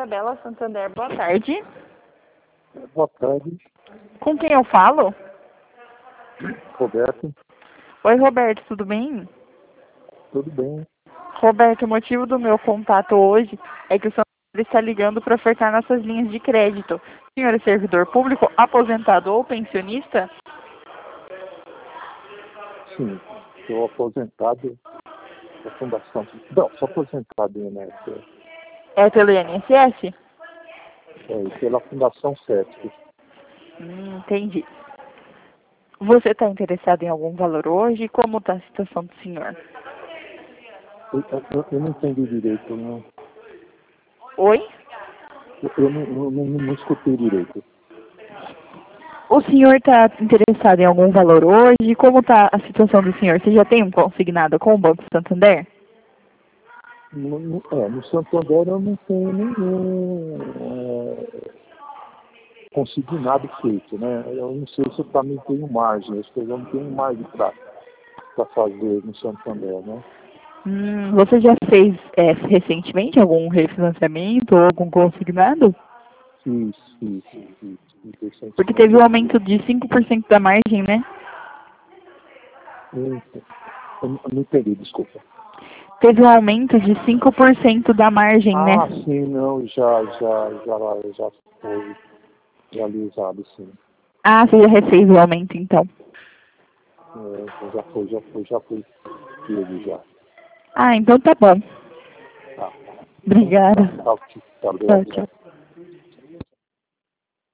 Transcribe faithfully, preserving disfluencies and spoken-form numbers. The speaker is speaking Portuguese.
Isabela Santander, boa tarde. Boa tarde, Com quem eu falo? Roberto. Oi, Roberto, tudo bem? Tudo bem? Roberto, o motivo do meu contato hoje é que o Santander está ligando para ofertar nossas linhas de crédito. O senhor é servidor público, aposentado ou pensionista? Sim, sou aposentado da Fundação. Não, sou aposentado em I N S S. É pelo I N S S? É, e pela Fundação SESC. Hum, entendi. Você está interessado em algum valor hoje? Como está a situação do senhor? Eu, eu, eu não entendi direito, não. Oi? Eu, eu não, não, não, não escutei direito. O senhor está interessado em algum valor hoje? Como está a situação do senhor? Você já tem um consignado com o Banco Santander? No, no, é, no Santander eu não tenho nenhum é, consignado feito, né? Eu não sei se eu também tenho margem, acho que eu não tenho margem para fazer no Santander, né? Hum, você já fez é, recentemente algum refinanciamento ou algum consignado? Fiz, fiz, fiz, fiz Porque recentemente teve um eu fiz. aumento de cinco por cento da margem, né? Eu não eu não entendi, desculpa. Teve um aumento de cinco por cento da margem, né? Ah, sim, não, já, já, já, já foi realizado, sim. Ah, você já refez o aumento, então. É, já foi, já foi, já foi ele já. Ah, então tá bom. Tá. Então, Obrigada. tá, tá, tá, Tchau, obrigado. tchau.